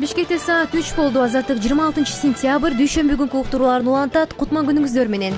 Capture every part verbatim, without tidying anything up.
Бишкекте саат үч болду. Азаттык жыйырма алтынчы сентябрь дүйшөмбү күнкү уктурууларын улантат. Кутман күнүңүздөр менен.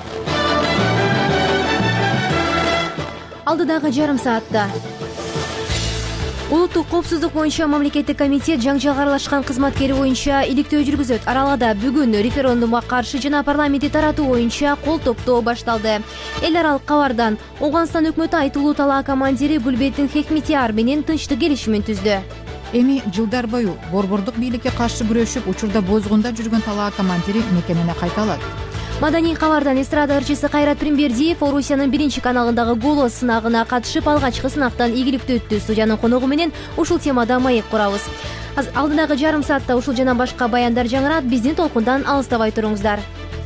Алдыдагы жарым саатта улуттук коопсуздук боюнча мамлекеттик комитет жаңжалга аралашкан кызматкери боюнча иликтөө жүргүзөт. Аралада бүгүн референдумга каршы жана парламентти таратуу боюнча кол топтоо башталды. Эл аралык кабардан Ооганстан өкмөтү айтылуу талаа командири Гүлбетин Хекметияр менен тынчтык келишимин түздү. Эми жылдар бою борбордук бийликке каршы күрөшүп, учурда бозгунда жүргөн талаа командири мекемене кайталат. Маданий кабардан эстрада ырчысы Кайрат Примбердиев Орусиянын биринчи каналындагы голос сынагына катышып, алгачкы сынактан ийгиликтүү өттү. Студиянын коногу менен ушул темада маек курабыз. Алдыдагы жарым саатта ушул жана башка баяндар жаңырат. Биздин толкундан алыстабай туруңуздар.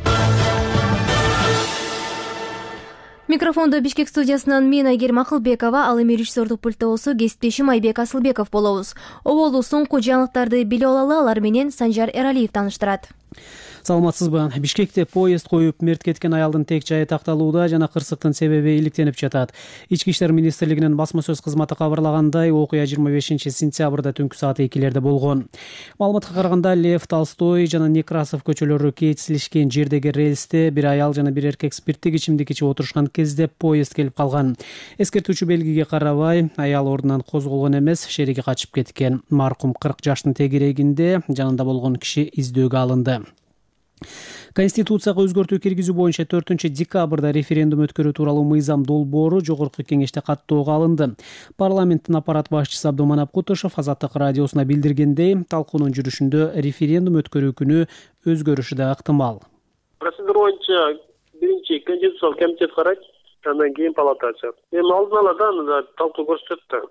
Микрофондо Бишкек студиясынан мен Айгерим Акылбекова, ал эми режиссердук пультта болсо кесиптешим Айбек Асылбеков болобуз. Оболу соңку жаңылыктарды биле алалы, алар менен Санжар Эралиев тааныштырат. Саламатсызбы? Бишкекте поезд коюп мерт кеткен аялдын тек жайы такталууда жана кырсыктын себеби иликтенип жатат. Ички иштер министрлигинин басма сөз кызматы кабарлагандай, окуя жыйырма бешинчи сентябрда түнкү саат экилерде болгон. Маалыматка караганда, Лев Толстой жана Некрасов көчөлөрү кесилишкен жердеги рельсте бир аял жана бир эркек спирттик ичимдик ичип отурушкан кезде поезд келип калган. Эскертүүчү белгиге карабай, аял ордунан козголгон эмес, шериги качып кеткен. Маркум кырк жаштын тегерегинде, жанында болгон киши издөөгө алынды. Конституцияга өзгөртүү киргизүү боюнча төртүнчү декабрда референдум өткөрүү тууралуу мыйзам долбоору жогорку кеңеште каттоого алынды. Парламенттин аппарат башчысы Абдуманап Кутушев Азаттык радиосуна билдиргендей, талкуунун жүрүшүндө референдум өткөрүү күнү өзгөрүшү да ыктымал. Процедура боюнча биринчи конституциялык комитет карайт, андан кийин палата ачат. Эми алдын ала да талкуу көрсөтөт да.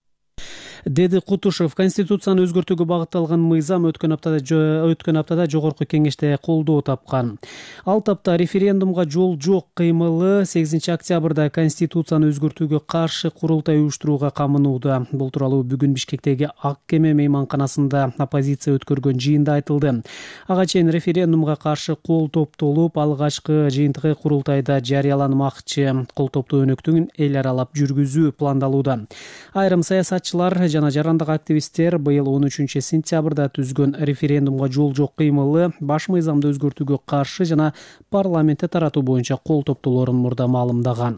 Деди Кутушев, конституцияны өзгөртүүгө багытталган мыйзам өткөн аптада өткөн аптада жогорку кеңеште колдоо тапкан. Ал тапта референдумга жол жок кыймылы сегизинчи октябрда конституцияны өзгөртүүгө каршы курултай уюштурууга камынууда. Бул тууралуу бүгүн Бишкектеги Ак кеме мейманканасында оппозиция өткөргөн жыйында айтылды. Ага чейин референдумга каршы кол топтолуп, алгачкы жыйынтыгы курултайда жарыяланмакчы. Кол топтоо өнөктүгүн эл аралап жүргүзүү пландалууда. Айрым саясатчылар жана жарандык активисттер быйыл он үчүнчү сентябрда түзгөн референдумга жол жок кыймылы баш мыйзамды өзгөртүүгө каршы жана парламентте таратуу боюнча кол топтоолорун мурда маалымдаган.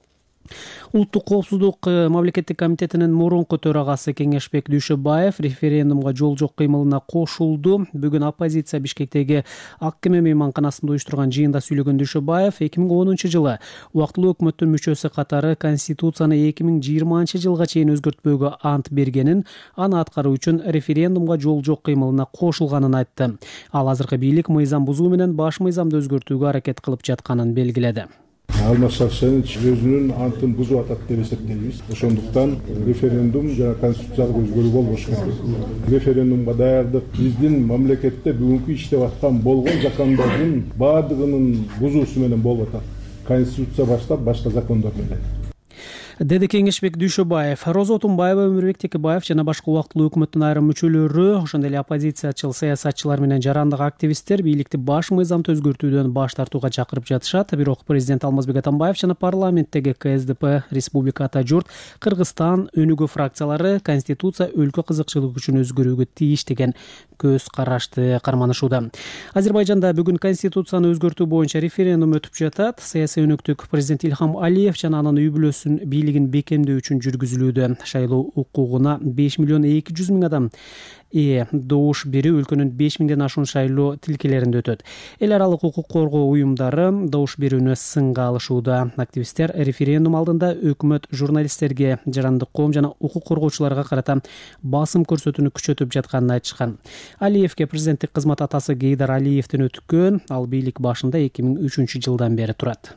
Улуттук коопсуздук мамлекеттик комитетинин мурунку төрагасы Кеңешбек Дүйшөбаев референдумга жол жок кыймылына кошулду. Бүгүн оппозиция Бишкектеги Ак кеме мейманканасында уюштурган жыйында сүйлөгөн Дүйшөбаев эки миң онунчу жылы убактылуу өкмөттүн мүчөсү катары конституцияны эки миң жыйырманчы жылга чейин өзгөртпөөгө ант бергенин, аны аткаруу үчүн референдумга жол жок кыймылына кошулганын айтты. Ал азыркы бийлик мыйзам бузуу менен баш мыйзамды өзгөртүүгө аракет кылып жатканын белгиледи. Алмаз Шаршенович өзүнүн антын бузуп атат деп эсептейбиз. Ошондуктан референдум жана конституциялык өзгөрүү болбош керек. Референдумга даярдык биздин мамлекетте бүгүнкү иштеп аткан болгон закондордун баардыгынын бузуусу менен болуп атат. Конституция баштап башка закондор менен. Деди Кеңешбек Дүйшөбаев. Роза Отунбаева, Өмүрбек Текебаев жана башка убактылуу өкмөттүн айрым мүчөлөрү, ошондой эле оппозициячыл саясатчылар менен жарандык активисттер бийликти баш мыйзамды өзгөртүүдөн баш тартууга чакырып жатышат. Бирок президент Алмазбек Атамбаев жана парламенттеги Ка Эс Де Пе, Республика Ата Журт, Кыргызстан, Өнүгүү фракциялары конституция өлкө кызыкчылыгы үчүн өзгөрүүгө тийиш деген көз карашты карманышууда. Азербайжанда бүгүн конституцияны өзгөртүү боюнча референдум өтүп жатат. Саясий өнөктүк президент Илхам Алиев жана анын үй бүлөсүн бийлигин бекемдөө үчүн жүргүзүлүүдө. Шайлоо укугуна беш миллион эки жүз миң адам ээ добуш берүү өлкөнүн беш миңден ашуун шайлоо тилкелеринде өтөт. Эл аралык укук коргоо уюмдары добуш берүүнү сынга алышууда. Активисттер референдум алдында өкмөт журналисттерге, жарандык коом жана укук коргоочуларга карата басым көрсөтүүнү күчөтүп жатканын айтышкан. Алиевке президенттик кызмат атасы Гейдар Алиевден өткөн. Ал бийлик башында эки миң үчүнчү жылдан бери турат.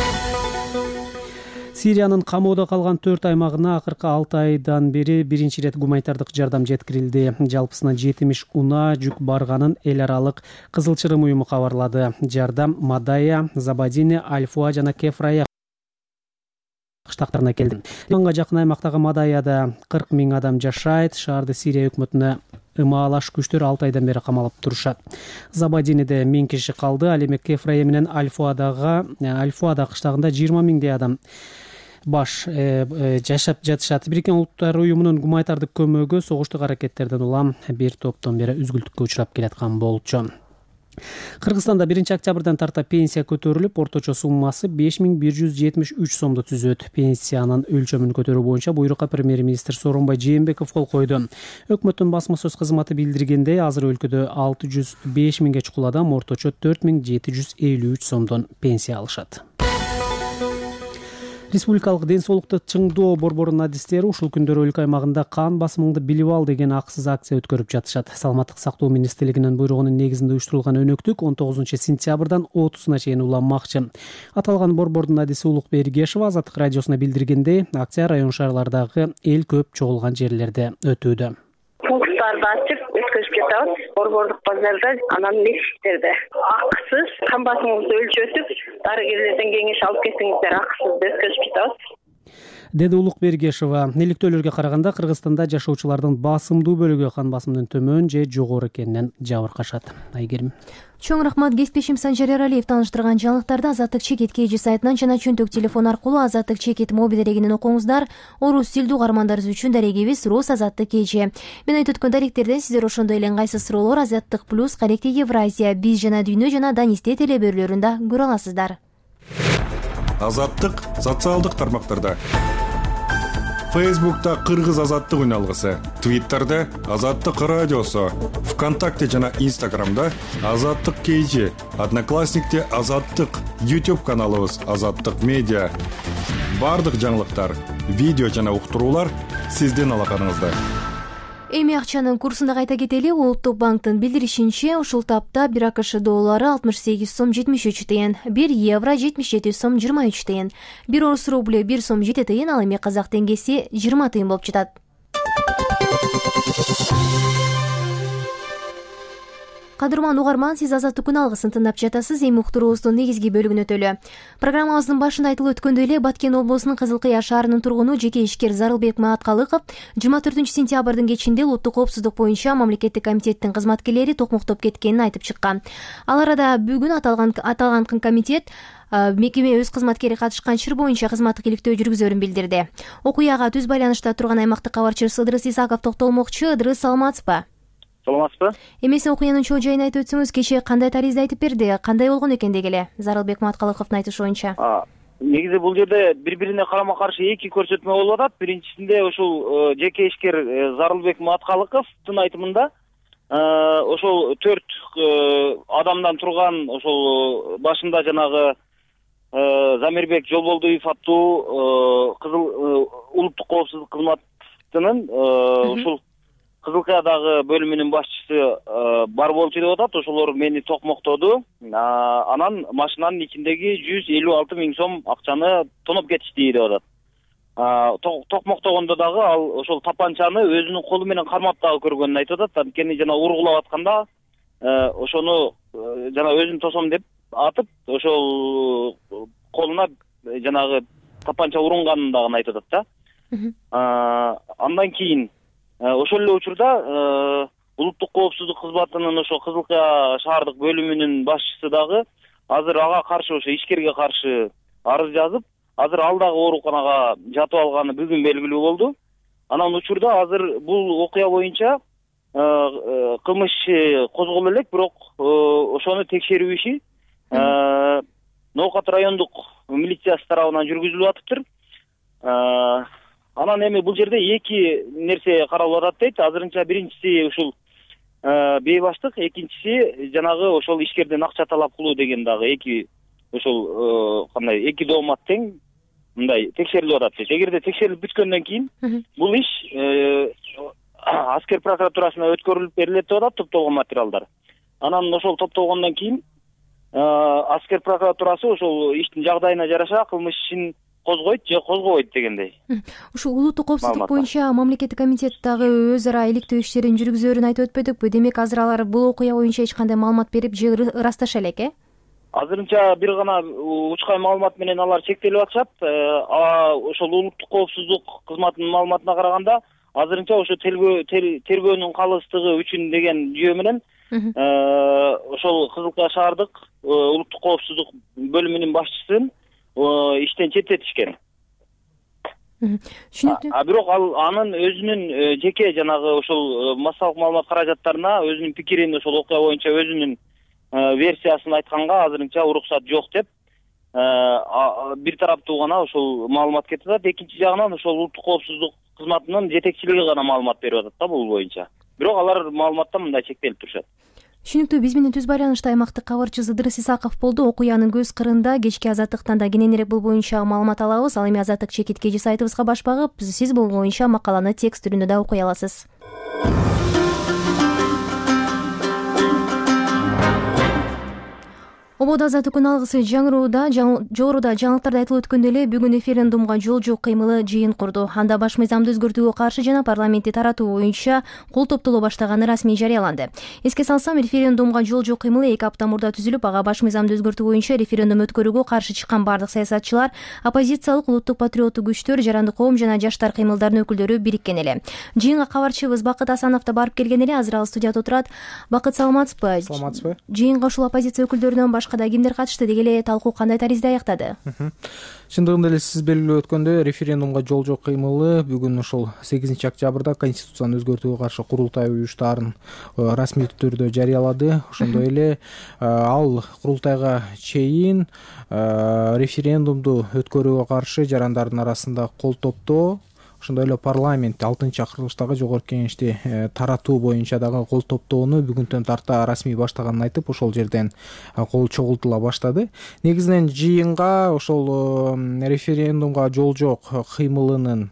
Сириянын камоодо калган төрт аймагына акыркы алты айдан бери биринчи ирет гуманитардык жардам жеткирилди. Жалпысынан жетимиш унаа жүк барганын эл аралык Кызыл Чырым уюму кабарлады. Жардам Мадая, Забадине, Аль-Фуа жана Кефрая кыштактарына келди. Мынга жакын аймактагы Мадаяда кырк миң адам жашайт. Шаарды Сирия өкмөтүнө ымаалаш күчтөр алты айдан бери камалып турушат. Забадинеде миң киши калды. Ал эми Кефрая менен Аль-Фуадагы Аль-Фуада кыштагында жыйырма миңдей адам баш жашап жатышат. Бириккен Улуттар уюмунун гуманитардык көмөгү согуштук аракеттерден улам бир топтон бери үзгүлтүккө учурап келаткан болчу. Кыргызстанда биринчи октябрдан тарта пенсия көтөрүлүп, орточо суммасы беш миң бир жүз жетимиш үч сомду түзөт. Пенсиянын өлчөмүн көтөрүү боюнча буйрукка премьер-министр Сооронбай Жээнбеков кол койду. Өкмөттүн басма сөз кызматы билдиргендей, азыр өлкөдө алты жүз беш миңге чукул адам орточо төрт миң жети жүз элүү үч сомдон пенсия алышат. Республикалык ден соолукту чыңдоо борборунун адистери ушул күндөрү өлкө аймагында кан басымыңды билип ал деген акысыз акция өткөрүп жатышат. Саламаттык сактоо министрлигинин буйругунун негизинде уюштурулган өнөктүк он тогузунчу сентябрдан отузуна чейин уланмакчы. Аталган борбордун адиси Улукбек Эргешова Азаттык радиосуна билдиргендей, акция район шаарлардагы эл көп чогулган жерлерде өтүүдө. Пункттарды ачып өткөрүп жатабыз. Борбордук базарда, анан мектептерде акысыз кан басымыңызды өлчөтүп, дарыгерлерден кеңеш алып кетсеңиздер акысыз өткөрүп жатабыз. Деди Улукбек Эргешова. Иликтөөлөргө караганда Кыргызстанда жашоочулардын басымдуу бөлүгү кан басымынын төмөн же жогору экенинен жабыркашат. Айгерим. Чоң рахмат. Кесиптешим Санжар Эралиев тааныштырган жаңылыктарды Азаттык чекит кж сайтынан жана чөнтөк телефон аркылуу Азаттык чекит мобил дарегинен окуңуздар. Орус тилдүү угармандарыбыз үчүн дарегибиз Рус Азаттык кж. Мен айтып өткөн даректерден сиздер ошондой эле ыңгайсыз суроолор Азаттык плюс, Каректи Евразия, Биз жана Дүйнө жана Данисте телебөрүлөрүндө көрө аласыздар. Азаттык социалдык тармактарда. Фейсбукта Кыргыз азаттык үналгысы, Твиттерде Азаттык радиосу, ВКонтакте жана Инстаграмда Азаттык кж, Одноклассникте Азаттык, YouTube каналыбыз Азаттык медиа. Бардык жаңылыктар, видео жана уктуруулар сиздин алаканыңызда. Эми акчанын курсунда кайта кетели. Улуттук банктын билдиришинче, ушул тапта бир АКШ доллары алтымыш сегиз сом жетимиш үч тыйын, бир евро жетимиш жети сом жыйырма үч тыйын, бир орус рублю бир сом жети тыйын, ал эми казак теңгеси жыйырма тыйын болуп жатат. Кадырман угарман, сиз Азаттык күн алгысын тыңдап жатасыз. Эми уктуруубуздун негизги бөлүгүнө өтөлү. Программабыздын башында айтылып өткөндөй эле, Баткен облусунун Кызыл Кыя шаарынын тургуну жеке ишкер Зарылбек Маткалыков жыйырма төртүнчү сентябрдын кечинде улуттук коопсуздук боюнча мамлекеттик комитеттин кызматкерлери токмоктоп кеткенин айтып чыккан. Ал арада бүгүн аталган аталган комитет мекеме өз кызматкери катышкан чыр боюнча кызматтык иликтөө жүргүзөрүн билдирди. Окуяга түз байланышта турган аймактык кабарчыбыз Ыдырыс Исаков токтолмокчу. Ыдырыс, саламатсызбы? Саламатсызбы? Эмесе окуянын чоо жайын айтып өтсөңүз, кечээ кандай таризди айтып берди, кандай болгон экен дегеле Зарылбек Маткалыковдун айтышы боюнча? Негизи бул жерде бири-бирине карама-каршы эки көрсөтмө болуп атат. Биринчисинде ушул жеке ишкер Зарылбек Маткалыковдун айтымында ошол төрт адамдан турган, ошол башында жанагы Замирбек Жолболдуев аттуу Кызыл улуттук коопсуздук кызматынын ушул Кызыл Кыядагы бөлүмүнүн башчысы бар болчу деп атат. Ошолор мени токмоктоду. Анан машинанын ичиндеги жүз элүү алты миң сом акчаны тоноп кетишти деп атат. Токмоктогондо дагы ал ошол тапанчаны өзүнүн колу менен кармап дагы көргөнүн айтып атат. Анткени жана ургулап атканда ошону жана өзүн тосом деп атып, ошол колуна жанагы тапанча урунганын дагы айтып атат да. Андан кийин ошол эле учурда улуттук коопсуздук кызматынын ошо Кызыл Кыя шаардык бөлүмүнүн башчысы дагы азыр ага каршы, ошо ишкерге каршы арыз жазып, азыр ал дагы ооруканага жатып алганы бүгүн белгилүү болду. Анан учурда азыр бул окуя боюнча кылмыш козголо элек, бирок ошону текшерүү иши Ноокат райондук милициясы тарабынан жүргүзүлүп атыптыр. Анан эми бул жерде эки нерсе каралып атат дейт. Азырынча биринчиси ушул бейбаштык, экинчиси жанагы ошол ишкерден акча талап кылуу деген дагы эки ошол кандай эки доомат тең мындай текшерилип атат дейт. Эгерде текшерилип бүткөндөн кийин бул иш аскер прокуратурасына өткөрүлүп берилет деп атат топтолгон материалдар. Анан ошол топтолгондон кийин аскер прокуратурасы ошол иштин жагдайына жараша кылмыш ишин козгойт же козгобойт дегендей. Ушул улуттук коопсуздук боюнча мамлекеттик комитет дагы өз ара иликтөө иштерин жүргүзөрүн айтып өтпөдүкпү? Демек азыр алар бул окуя боюнча эч кандай маалымат берип же ырасташа элек, э? Азырынча бир гана учкай маалымат менен алар чектелип атышат. Ошол улуттук коопсуздук кызматынын маалыматына караганда, азырынча ошо тергөөнүн калыстыгы үчүн деген жүйө менен ошол Кызыл Кыя шаардык улуттук коопсуздук бөлүмүнүн башчысын иштен четтетишкен. Түшүнүктүү. А бирок ал анын өзүнүн жеке жанагы ошол массалык маалымат каражаттарына өзүнүн пикирин ошол окуя боюнча өзүнүн версиясын айтканга азырынча уруксат жок деп бир тараптуу гана ошол маалымат кетип атат. Экинчи жагынан ошол улуттук коопсуздук кызматынын жетекчилиги гана маалымат берип атат да бул боюнча. Бирок алар маалыматта мындай чектелип турушат. Түшүнүктүү. Биз менен түз байланышта аймактык кабарчы Ыдырыс Исаков болду. Окуянын көз кырында кечки Азаттыктан да кененирээк бул боюнча маалымат алабыз. Ал эми Азаттык чекиткечи сайтыбызга баш багып, сиз бул боюнча макаланы текст түрүндө да окуй аласыз. Ободо азат күн алгысы жаңырууда жогоруда жаңылыктарда айтылып өткөндөй эле бүгүн референдумга жол жок кыймылы жыйын курду. Анда баш мыйзамды өзгөртүүгө каршы жана парламентти таратуу боюнча кол топтоло баштаганы расмий жарыяланды. Эске салсам, референдумга жол жок кыймылы эки апта мурда түзүлүп, ага баш мыйзамды өзгөртүү боюнча референдум өткөрүүгө каршы чыккан бардык саясатчылар, оппозициялык, улуттук патриоттук күчтөр, жаранды коом жана жаштар кыймылдарынын өкүлдөрү бириккен эле. Жыйынга кабарчыбыз Бакыт Асанов да барып келген эле. Азыр ал студияда отурат. Бакыт, саламатсызбы? Саламатсызбы? Жыйынга ушул оппозиция өкүлдөрүнөн башка да кимдер катышты деги эле талкуу кандай таризде аяктады? Чындыгында эле сиз белгилеп өткөндөй, референдумга жол жок кыймылы бүгүн ошол сегизинчи октябрда Конституцияны өзгөртүүгө каршы курултай уюштарын расмий түрдө жарыялады. Ошондой эле ал курултайга чейин референдумду өткөрүүгө каршы жарандардын арасында кол топтоо, ошондой эле парламент алтынчы акырылыштагы жогорку кеңешти таратуу боюнча дагы кол топтоону бүгүнтөн тарта расмий баштаганын айтып, ошол жерден кол чогултула баштады. Негизинен жыйынга ошол референдумга жол жок кыймылынын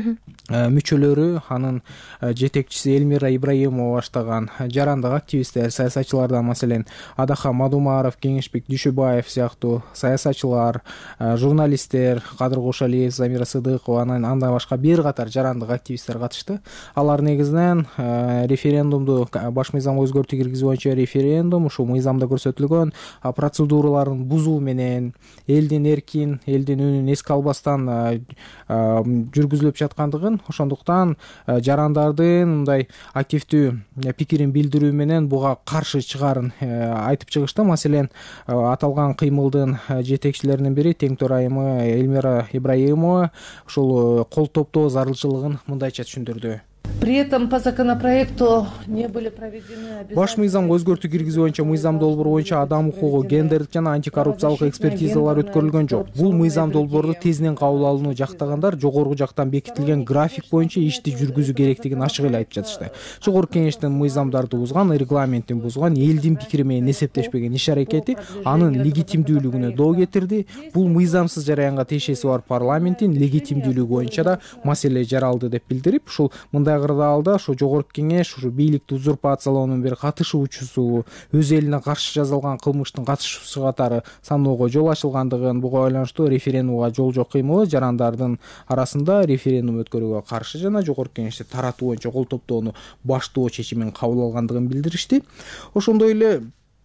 мүчөлөрү, анын жетекчиси Элмира Ибраимова баштаган жарандык активисттер, саясатчылардан, маселен, Адаха Мадумаров, Кеңешбек Дүйшөбаев сыяктуу саясатчылар, журналисттер, Кадыр Кошалиев, Замира Сыдыкова, андан башка бир катар жарандык активисттер катышты. Алар негизинен референдумду баш мыйзамга өзгөртүү киргизүү боюнча референдум ушул мыйзамда көрсөтүлгөн процедураларын бузуу менен элдин эркин, элдин үнүн эске албастан жүргүзүлүп жаткандыгын, ошондуктан жарандардын мындай активдүү пикирин билдирүү менен буга каршы чыгарын айтып чыгышты. Маселен, аталган кыймылдын жетекчилеринин бири тең төрайымы Элмира Ибраимова ушул кол топтоо зарылчылыгын мындайча түшүндүрдү. При этом по законопроекту не были проведены баш мыйзамга өзгөртүү киргизүү боюнча мыйзам долбоору боюнча адам укугу, гендердик жана антикоррупциялык экспертизалар өткөрүлгөн жок. Бул мыйзам долбоорду тезинен кабыл алууну жактагандар жогорку жактан бекитилген график боюнча ишти жүргүзүү керектигин ачык эле айтып жатышты. Жогорку кеңештин мыйзамдарды бузган, регламентин бузган, элдин пикири менен эсептешпеген иш аракети анын легитимдүүлүгүнө доо кетирди. Бул мыйзамсыз жараянга тиешеси бар парламенттин легитимдүүлүгү боюнча да маселе жаралды деп билдирип, ушул мындай кырдаалда ошо жогорку кеңеш ушу бийликти узурпациялоонун бир катышуучусу, өз элине каршы жазылган кылмыштын катышуучусу катары саноого жол ачылгандыгын, буга байланыштуу референдумга жол жок кыймылы жарандардын арасында референдум өткөрүүгө каршы жана жогорку кеңешти таратуу боюнча кол топтоону баштоо чечимин кабыл алгандыгын билдиришти. Ошондой эле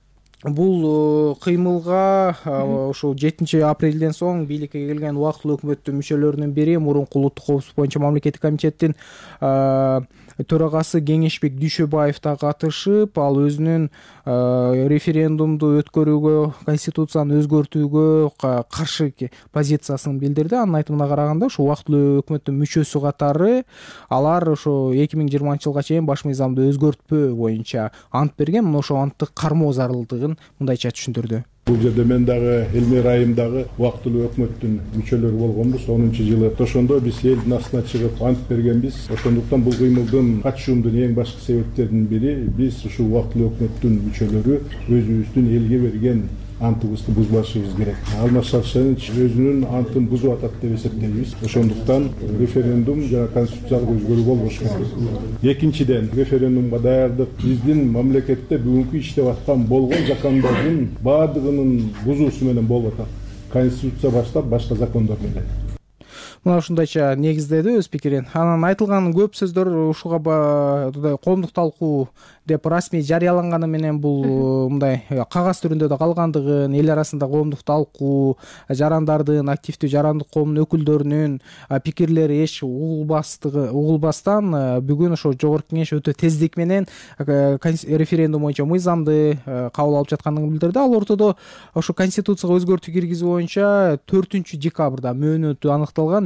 бул кыймылга ошол жетинчи апрелден соң бийликке келген убактылуу өкмөттүн мүчөлөрүнүн бири, мурунку улуттук коопсуздук боюнча мамлекеттик комитеттин төрагасы Кеңешбек Дүйшөбаев да катышып, ал өзүнүн референдумду өткөрүүгө, конституцияны өзгөртүүгө каршы позициясын билдирди. Анын айтымына караганда, ошо убактылуу өкмөттүн мүчөсү катары алар ошо эки миң жыйырманчы жылга чейин баш мыйзамды өзгөртпөө боюнча ант берген. Мына ошо антты кармоо зарылдыгын мындайча түшүндүрдү. Бул жерде мен дагы Элмира Айым дагы убактылуу өкмөттүн мүчөлөрү болгонбуз. онунчу жылы ошондо биз элдин астына чыгып ант бергенбиз. Ошондуктан бул кыймылдын катышуумдун эң башкы себептеринин бири биз ушул убактылуу өкмөттүн мүчөлөрү өзүбүздүн элге берген антыбызды бузбашыбыз керек. Алмаз Шаршенович өзүнүн антын бузуп атат деп эсептейбиз. Ошондуктан референдум жана конституциялык өзгөрүү болбош керек. Экинчиден, референдумга даярдык биздин мамлекетте бүгүнкү иштеп аткан болгон закондордун баардыгынын бузуусу менен болуп атат. Конституция баштап башка закондор менен. Мына ушундайча негиздеди өз пикирин. Анан айтылган көп сөздөр ушуга коомдук талкуу деп расмий жарыяланганы менен бул мындай кагаз түрүндө да калгандыгын, эл арасында коомдук талкуу, жарандардын, активдүү жарандык коомдун өкүлдөрүнүн пикирлери эч угулбастыгы угулбастан бүгүн ошо жогорку кеңеш өтө тездик менен референдум боюнча мыйзамды кабыл алып жаткандыгын билдирди. Ал ортодо ошо конституцияга өзгөртүү киргизүү боюнча төртүнчү декабрда мөөнөтү аныкталган.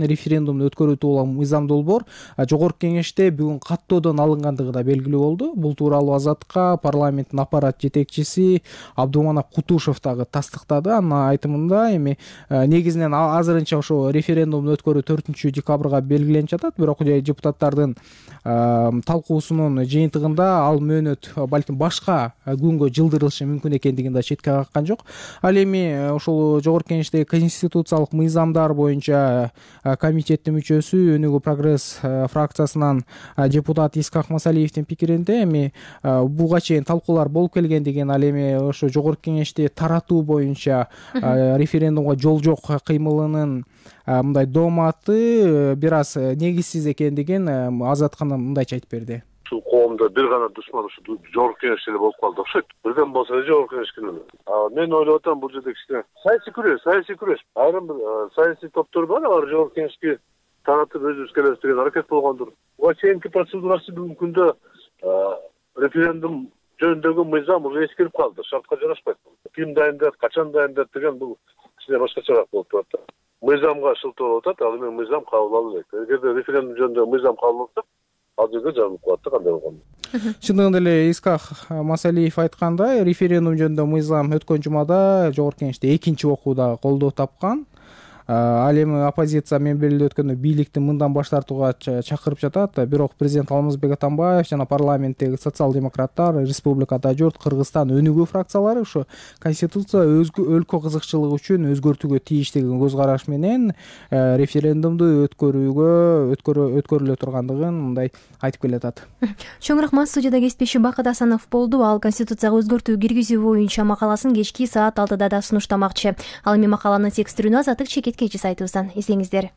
референдумду өткөрүү тууралуу мыйзам долбоор жогорку кеңеште бүгүн каттоодон алынгандыгы да белгилүү болду. Бул тууралуу Азаттыкка парламенттин аппарат жетекчиси Абдуманап Кутушев дагы тастыктады. Анын айтымында эми негизинен азырынча ошо референдумду өткөрүү төртүнчү декабрга белгиленип жатат, бирок депутаттардын талкуусунун жыйынтыгында ал мөөнөт балким башка күнгө жылдырылышы мүмкүн экендигин да четке каккан жок. Ал эми ошол жогорку кеңештеги конституциялык мыйзамдар боюнча комитеттин мүчөсү Өнүгүү прогресс фракциясынан депутат Искак Масалиевдин пикиринде эми буга чейин талкуулар болуп келгендигин, ал эми ошо жогорку кеңешти таратуу боюнча референдумга жол жок кыймылынын мындай дооматы бир аз негизсиз экендигин Азаттыкка мындайча айтып берди. Ушул коомдо бир гана душман ушу жогорку кеңеш эле болуп калды окшойт. Бирден болсо эле жогорку кеңешке эле. Мен ойлоп атам, бул жерде кичине саясий күрөш, саясий күрөш. Айрым бир саясий топтор бар, алар жогорку кеңешке таратып өзүбүзгө келебиз деген аракет болгондур. Буга чейинки процедурасы бүгүнкү күндө референдум жөнүндөгү мыйзам уже эскирип калды, шартка жарашпайт. Ким дайындайт, качан дайындайт деген бул кичине башкачараак болуп турат. Мыйзамга шылтоо болуп атат, ал эми мыйзам кабыл алуу керек. Эгерде референдум жөнүндө мыйзам кабыл алынса, ал жерде жазылып калат да кандай болгону. Чындыгында эле Искак Масалиев айткандай, референдум жөнүндө мыйзам өткөн жумада жогорку кеңеште экинчи окууда колдоо тапкан. Ал эми оппозиция менен белгилеп өткөндөй бийликти мындан баш тартууга чакырып жатат. Бирок президент Алмазбек Атамбаев жана парламенттеги социал-демократтар, Республикада журт, Кыргызстан өнүгүү фракциялары ушу конституция өлкө кызыкчылыгы үчүн өзгөртүүгө тийиштигин көз караш менен референдумду өткөрүүгө өткөрүлө тургандыгын мындай айтып келатат. Чоң рахмат. Студияда кесиптешим Бакыт Асанов болду. Ал конституцияга өзгөртүү киргизүү боюнча макаласын кечки саат алтыда да сунуштамакчы. Ал эми макаланын текстүрүнө Азаттык чекиткечи сайтыбыздан издеңиздер.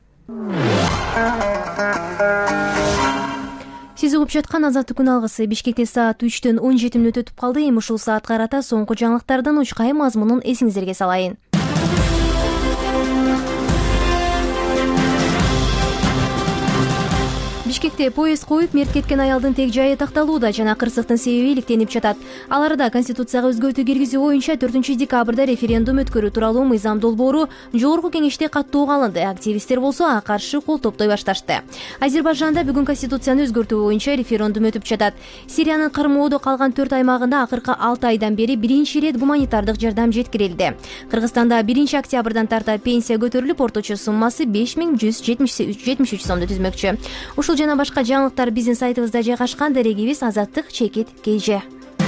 Сиз угуп жаткан Азаттык күн алгысы. Бишкекте саат үчтөн он жети мүнөт өтүп калды. Эми ушул саатка карата соңку жаңылыктардын учкай мазмунун эсиңиздерге салайын. Бишкекте поезд коюп мерт кеткен аялдын тег жайы такталууда жана кырсыктын себеби иликтенип жатат. Аларда конституцияга өзгөртүү киргизүү боюнча төртүнчү декабрда референдум өткөрүү тууралуу мыйзам долбоору жогорку кеңеште каттоого алынды. Активисттер болсо ага каршы кол топтой башташты. Азербайжанда бүгүн конституцияны өзгөртүү боюнча референдум өтүп жатат. Сириянын кармоодо калган төрт аймагында акыркы алты айдан бери биринчи ирет гуманитардык жардам жеткирилди. Кыргызстанда биринчи октябрдан тарта пенсия көтөрүлүп, орточо суммасы беш миң жүз жетимиш үч сомду түзмөкчү. Ушул жана башка жаңылыктар биздин сайтыбызда жайгашкан. Дарегибиз Азаттык чекит кж.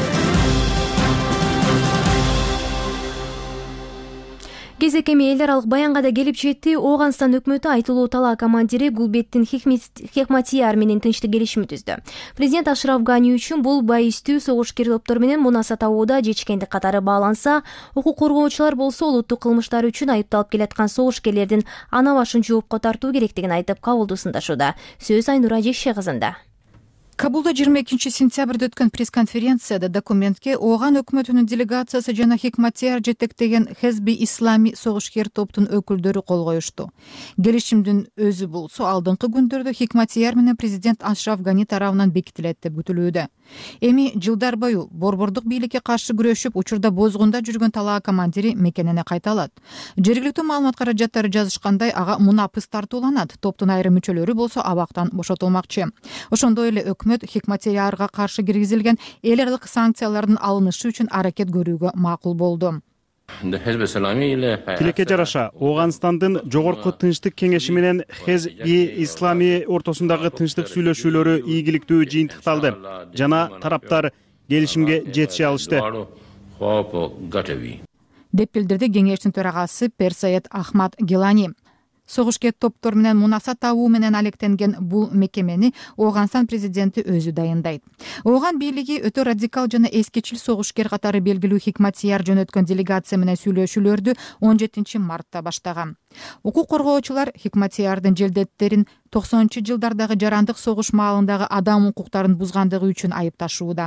Кезек эми эл аралык баянга да келип жетти. Ооганстан өкмөтү айтылуу талаа командири Гулбеттин Хекматияр менен тынчтык келишими түздү. Президент Ашраф Гани үчүн бул байистүү согушкер топтор менен мунаса табууда жечкендик катары бааланса, укук коргоочулар болсо улуттук кылмыштар үчүн айыпталып келаткан согушкерлердин ана башын жоопко тартуу керектигин айтып кабылдуу сундашууда. Сөз Айнура Жекше кызында. Кабулда жыйырма экинчи сентябрда өткөн пресс-конференцияда документке Ооган өкмөтүнүн делегациясы жана Хекматияр жетектеген Хезби Ислами согушкер топтун өкүлдөрү кол коюшту. Келишимдин өзү болсо алдыңкы күндөрдө Хекматияр менен президент Ашраф Гани тарабынан бекитилет деп күтүлүүдө. Эми жылдар бою борбордук бийликке каршы күрөшүп, учурда бозгунда жүргөн талаа командири мекенине кайталат. Жергиликтүү маалымат каражаттары жазышкандай, ага мунапыс тартууланат. Топтун айрым мүчөлөрү болсо абактан бошотулмакчы. Ошондой эле өкмөт Хекматиярга каршы киргизилген эл аралык санкциялардын алынышы үчүн аракет көрүүгө макул болду. Тилекке жараша Ооганстандын жогорку тынчтык кеңеши менен Хезби Ислами ортосундагы тынчтык сүйлөшүүлөрү ийгиликтүү жыйынтыкталды жана тараптар келишимге жетише алышты деп билдирди кеңештин төрагасы Персаят Ахмад Гелани. Согушкер топтор менен мунаса табуу менен алектенген бул мекемени Ооганстан президенти өзү дайындайт. Ооган бийлиги өтө радикал жана эскичил согушкер катары белгилүү Хекматияр жөнөткөн делегация менен сүйлөшүүлөрдү он жетинчи мартта баштаган. Укук коргоочулар Хекматиярдын желдеттерин токсонунчу жылдардагы жарандык согуш маалындагы адам укуктарын бузгандыгы үчүн айыпташууда.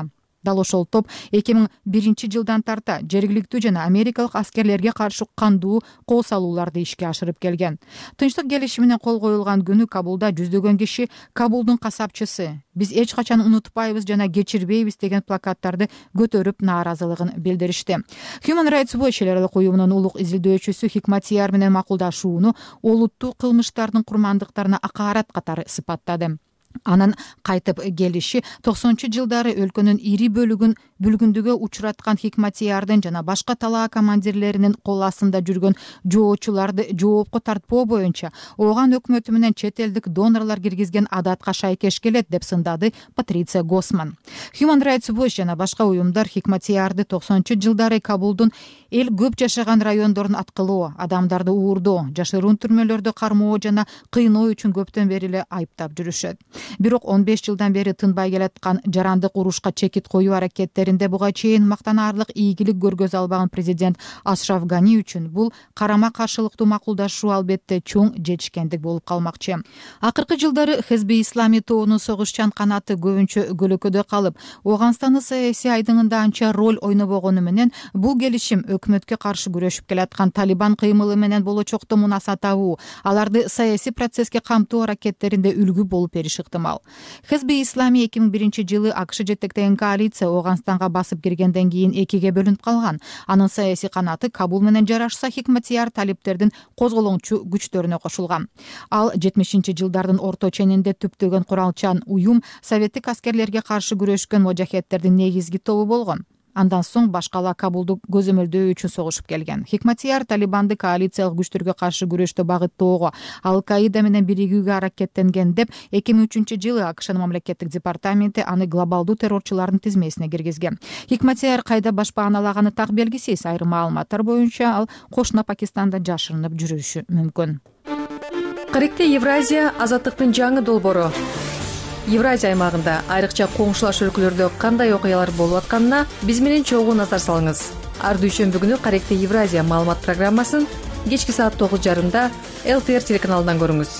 дал ошол топ эки миң биринчи жылдан тарта жергиликтүү жана америкалык аскерлерге каршы кандуу кол салууларды ишке ашырып келген. Тынчтык келишимине кол коюлган күнү Кабулда жүздөгөн киши «Кабулдун касапчысы, биз эч качан унутпайбыз жана кечирбейбиз» деген плакаттарды көтөрүп нааразылыгын билдиришти. Human Rights Watch эл аралык уюмунун улук изилдөөчүсү Хикматияр менен макулдашууну олуттуу кылмыштардын курмандыктарына акаарат катары сыпаттады. Анын кайтып келиши токсонунчу жылдары өлкөнүн ири бөлүгүн бүлгүндүгө учураткан Хикматиярдын жана башка талаа командирлеринин кол астында жүргөн жоочуларды жоопко тартпоо боюнча ооган өкмөтү менен чет элдик донорлор киргизген адатка шайкеш келет деп сындады Патриция Госман. Human Rights Watch жана башка уюмдар Хикматиярды токсонунчу жылдары Кабулдун эл көп жашаган райондорун аткылоо, адамдарды уурдоо, жашыруун түрмөлөрдө кармоо жана кыйноо үчүн көптөн бери эле айыптап жүрүшөт. Бирок он беш жылдан бери тынбай келаткан жарандык урушка чекит коюу аракеттеринде буга чейин мактанаарлык ийгилик көргөзө албаган президент Ашраф Гани үчүн бул карама каршылыктуу макулдашуу албетте чоң жетишкендик болуп калмакчы. Акыркы жылдары Хезби Ислами тобунун согушчан канаты көбүнчө көлөкөдө калып, Ооганстандын саясий айдыңында анча роль ойнобогону менен бул келишим өкмөткө каршы күрөшүп келаткан Талибан кыймылы менен болочокто мунаса табуу, аларды саясий процесске камтуу аракеттеринде үлгү болуп бериши ыктымал. Хезби Ислами эки миң биринчи жылы АКШ жетектеген коалиция Ооганстанга басып киргенден кийин экиге бөлүнүп калган. Анын саясий канаты Кабул менен жарашса, Хикматияр талиптердин козголоңчу күчтөрүнө кошулган. Ал жетимишинчи жылдардын орто ченинде түптөгөн куралчан уюм советтик аскерлерге каршы күрөшкөн мужахедтердин негизги тобу болгон. Андан соң башкала Кабулду көзөмөлдөө үчүн согушуп келген. Хикматияр Талибанды коалициялык күчтөргө каршы күрөштө багыттоого, Ал-Каида менен биригүүгө аракеттенген деп эки миң үчүнчү жылы АКШнын мамлекеттик департаменти аны глобалдуу террорчулардын тизмесине киргизген. Хикматияр кайда башпааналаганы так белгисиз. Айрым маалыматтар боюнча ал кошуна Пакистанда жашырынып жүрүшү мүмкүн. Каректе Евразия азаттыктын жаңы долбоору. Евразия аймагында айрыкча коңшулаш өлкөлөрдө кандай окуялар болуп атканына биз менен чогуу назар салыңыз. Ар дүйшөмбү күнү Каректе Евразия маалымат программасын кечки саат тогуз жарымда эл ти эр телеканалынан көрүңүз.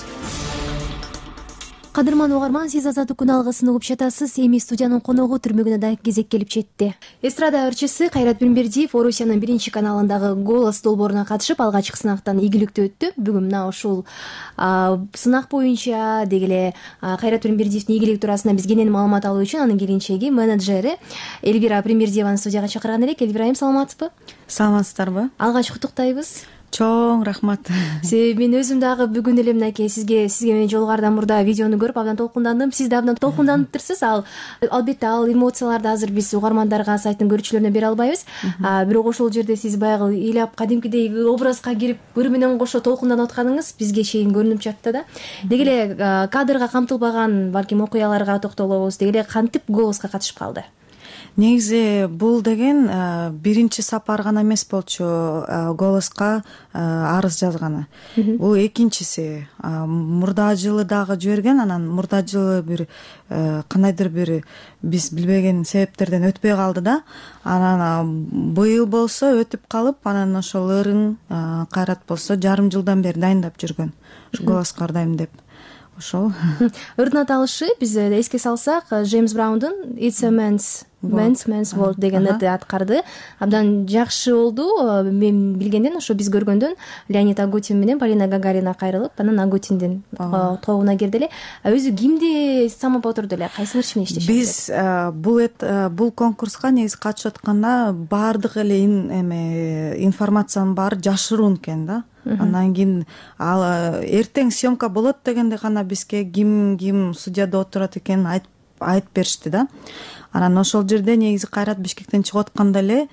Кадырман угарман, сиз Азаттык күн алгысын угуп жатасыз. Эми студиянын коногу түрмөгүнө да кезек келип жетти. Эстрада ырчысы Кайрат Бирмбердиев Орусиянын биринчи каналындагы «Голос» долбооруна катышып, алгачкы сынактан ийгиликтүү өттү. Бүгүн мына ушул сынак боюнча деги эле Кайрат Бирмбердиевдин ийгилиги туурасында биз кенен маалымат алуу үчүн анын келинчеги, менеджери Эльвира Бирмбердиеваны студияга чакырган элек. Эльвира айым, саламатсызбы? Саламатсыздарбы? Алгач куттуктайбыз. Чоң рахмат. Себеби мен өзүм дагы бүгүн эле мынакей сизге сизге менен жолугардан мурда видеону көрүп абдан толкундандым. Сиз да абдан толкунданыптырсыз. Ал албетте ал эмоцияларды азыр биз угармандарга, сайттын көрүүчүлөрүнө бере албайбыз. Бирок ошол жерде сиз баягы ыйлап кадимкидей образга кирип көрүү менен кошо толкунданып атканыңыз бизге чейин көрүнүп жатты да. Деги эле кадрга камтылбаган балким окуяларга токтолобуз. Деги эле кантип «Голоско» катышып калды? Негизи бул деген биринчи сапар гана эмес болчу «Голоско» арыз жазганы. Бул экинчиси. Мурда жылы дагы жиберген, анан мурда жылы бир кандайдыр бир биз билбеген себептерден өтпөй калды да. Анан быйыл болсо өтүп калып, анан ошол ырың Кайрат болсо жарым жылдан бери дайындап жүргөн. «Голоско» ырдайм деп. Ошол. Ырдын аталышы биз эске салсак, Джеймс Браундун «It's a Man's Man's Man's World» деген ырды аткарды. Абдан жакшы болду. Мен билгенден, ошо биз көргөндөн Леонид Агутин менен Полина Гагарина кайрылып, анан Агутиндин тобуна кирди эле. Өзү кимди самап отурду эле? Кайсы ырчы менен иштешти? Биз бул бул конкурска негизи катышып атканда баардык эле эме информациянын баары жашыруун экен да. Анан кийин ал эртең съемка болот дегенде гана бизге ким ким судьяда отурат экенин айтып айтып беришти да. Анан ошол жерде негизи Кайрат Бишкектен чыгып атканда эле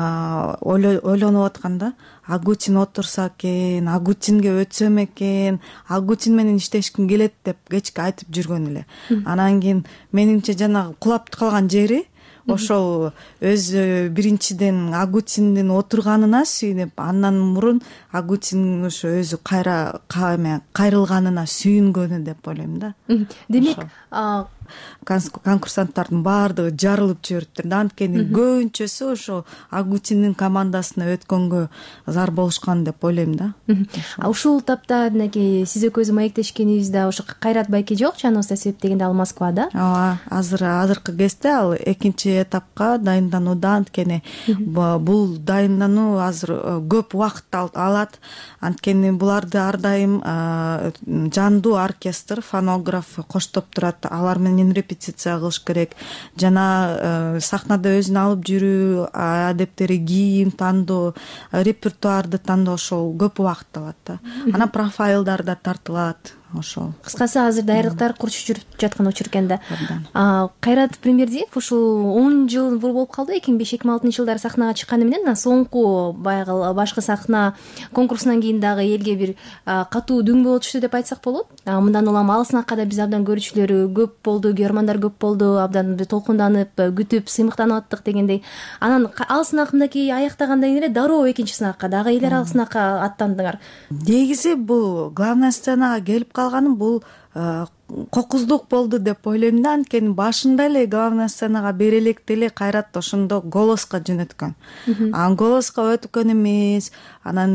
ойлонуп аткан да. Агутин отурса экен, Агутинге өтсөм экен, Агутин менен иштешким келет деп кечке айтып жүргөн эле. Анан кийин менимче жанагы кулап калган жери ошол өзү биринчиден Агутиндин отурганына сүйүнүп, андан мурун Агутин ошо өзү кайра кайрылганына сүйүнгөнү деп ойлойм да. Демек, конкурсанттардын баардыгы жарылып жибериптир да, анткени көбүнчөсү ошо Агутиндин командасына өткөнгө зар болушкан деп ойлойм да. Ушул тапта мынакей сиз экөөбүз маектешкенибизде ошо Кайрат байке жок, чааныбызда себептегенде ал Москвада. Ооба, азыр азыркы кезде ал экинчи этапка дайынданууда, анткени бул дайындануу азыр көп убакыт алат, анткени буларды ар дайым жандуу оркестр, фонограф коштоп турат, алар менен репетиция кылыш керек, жана сахнада өзүн алып жүрүү адептери, кийим тандоо, репертуарды тандоо ошол көп убакыт алат да. Анан профайлдар да тартылат. Ошол. Кыскасы азыр даярдыктар курчуп жүрүп жаткан учур экен да. Кайрат Прембердиев ушул он жыл болуп калды, эки миң беш эки миң алтынчы жылдары сахнага чыкканы менен соңку баягы башкы сахна конкурсунан кийин дагы элге бир катуу дүң болуп түштү деп айтсак болот. Мындан улам Алсынакка да биз абдан көрүүчүлөр көп болду, көрөрмандар көп болду, абдан толкунданып, күтүп, сыймыктанып аттык дегендей. Анан Алсынак мындакей аяктагандай эле дароо экинчи сынакка дагы эл аралык сынакка аттандыңар. Негизи бул главный сценага келип калганым бул кокуздук болду деп ойлойм да, анткени башында эле главный сценага бере электе эле Кайрат ошондо голоско жөнөткөн. Анан голоско өткөн эмес, анан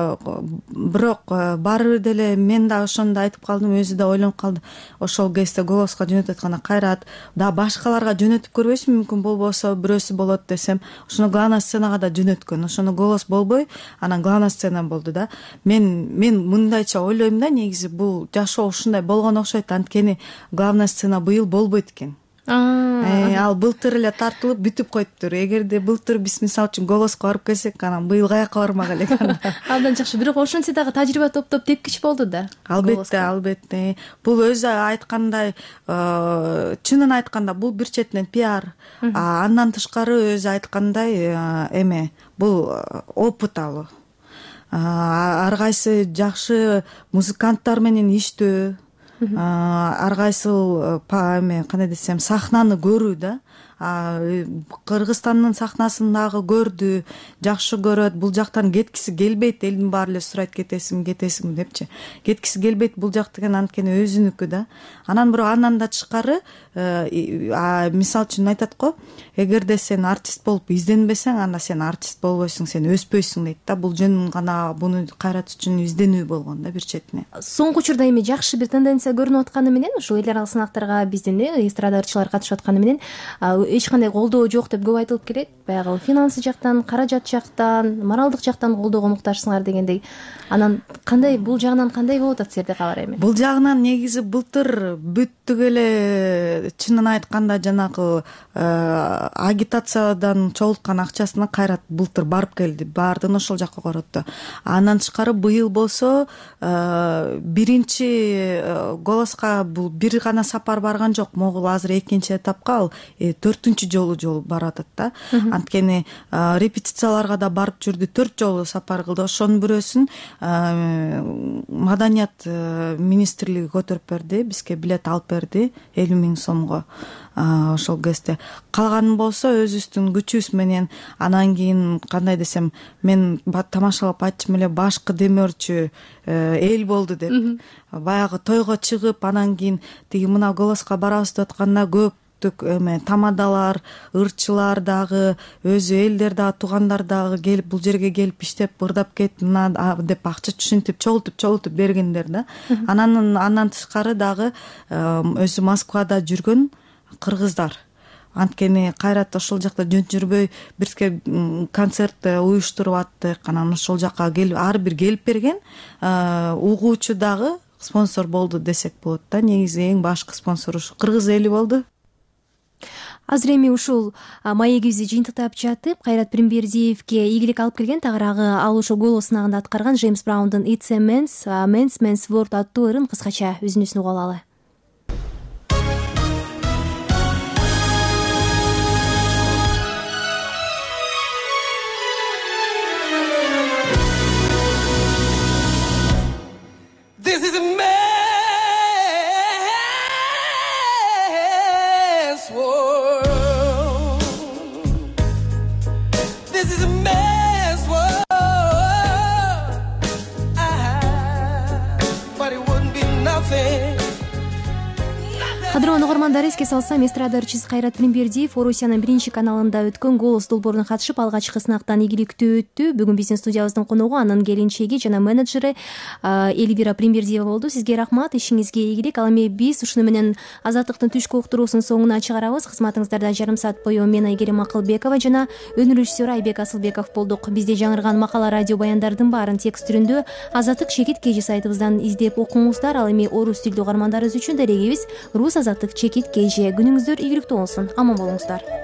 бирок баары бир деле мен да ошондо айтып калдым, өзү да ойлонуп калды. Ошол кезде голоско жөнөтөт атканда Кайрат да башкаларга жөнөтүп көрбөйсүң, мүмкүн болбосо бирөөсү болот десем, ошону главный сценага да жөнөткөн. Ошону голос болбой, анан главный сцена болду да. Мен мен мындайча ойлойм да, негизи бул жашоо ушундай болгон окшойт, анткени главный сцена быйыл болбойт экен. Ал былтыр эле тартылып бүтүп коюптур. Эгерде былтыр биз мисалы үчүн голоско барып келсек, анан быйыл каяка бармак элек. Абдан жакшы. Бирок ошентсе дагы тажрыйба топтоп тепкич болду да. Албетте, албетте. Бул өзү айткандай, чынын айтканда бул бир четинен пиар. Андан тышкары өзү айткандай эме, бул опыт алуу. Ар кайсы жакшы музыканттар менен иштөө, ар кайсыл эме кандай десем сахнаны көрүү да. Кыргызстандын сахнасын дагы көрдү, жакшы көрөт, бул жактан кеткиси келбейт, элдин баары эле сурайт, кетесиңби, кетесиңби депчи. Кеткиси келбейт бул жак деген, анткени өзүнүкү да. Анан бирок андан да тышкары, мисалы үчүн айтат го, эгерде сен артист болуп изденбесең, анда сен артист болбойсуң, сен өспөйсүң дейт да. Бул жөн гана буну Кайрат үчүн изденүү болгон да бир четинен. Соңку учурда эми жакшы бир тенденция көрүнүп атканы менен, ушул эл аралык сынактарга биздин эстрада ырчылар катышып атканы менен эч кандай колдоо жок деп көп айтылып келет. Баягы финансы жактан, каражат жактан, моралдык жактан колдоого муктажсыңар дегендей. Анан кандай, бул жагынан кандай болуп атат силерде кабар эми? Бул жагынан негизи былтыр бүттүк эле, чынын айтканда жанагы агитациядан чогулткан акчасына Кайрат былтыр барып келди, баардыгын ошол жакка коротто. Андан тышкары быйыл болсо биринчи голоско бул бир гана сапар барган жок, могул азыр экинчи этапка ал төртүнчү жолу жолу баратат да. Анткени репетицияларга да барып жүрдү, төрт жолу сапар кылды. Ошонун бирөөсүн маданият министрлиги көтөрүп берди, бизге билет алып берди элүү миң сомго. Ошол кезде калганын болсо өзүбүздүн күчүбүз менен, анан кийин кандай десем, мен тамашалап айтчумун эле, башкы демөөрчү эл болду деп. Баягы тойго чыгып, анан кийин тиги мына голоско барабыз деп атканда көп эме тамадалар, ырчылар дагы, өзү элдер дагы, туугандар дагы келип бул жерге келип иштеп ырдап кет мына деп акча түшүнтүп чогултуп чогултуп бергендер да. Анан андан тышкары дагы өзү Москвада жүргөн кыргыздар. Анткени Кайрат ошол жакта жөн жүрбөй бирге концерт уюштуруп аттык. Анан ошол жака келип ар бир келип берген угуучу дагы спонсор болду десек болот да. Негизи эң башкы спонсор ушу кыргыз эли болду. Азыр эми ушул маегибизди жыйынтыктап жатып, Кайрат Прембердиевге ийгилик алып келген тагыраагы ал ошол голос сынагында аткарган Джеймс Браундун It's a Man's Man's Man's World аттуу ырын кыскача үзүнүүсүн угуп алалы. This is a man's world. This is a man's world. Ah, but it wouldn't be nothing кадырман угармандар, эске салсам, эстрада ырчысы Кайрат Пиримбердиев Орусиянын биринчи каналында өткөн «Голос» долбооруна катышып алгачкы сынактан ийгиликтүү өттү. Бүгүн биздин студиябыздын коногу анын келинчеги жана менеджери Эльвира Пиримбердиева болду. Сизге рахмат, ишиңизге ийгилик. Ал эми биз ушуну менен Азаттыктын түшкү уктуруусунун соңуна чыгарабыз. Кызматыңыздарда жарым саат бою мен Айгерим Акылбекова жана өнөр режиссеру Айбек Асылбеков болдук. Бизде жаңырган макала, радио баяндардын баарын текст түрүндө Азаттык чекит kg сайтыбыздан издеп окуңуздар. Ал эми орус тилдүү угармандарыбыз үчүн дарегибиз Рус Азаттык чекит kg. Күнүңүздөр ийгиликтүү болсун. Аман болуңуздар.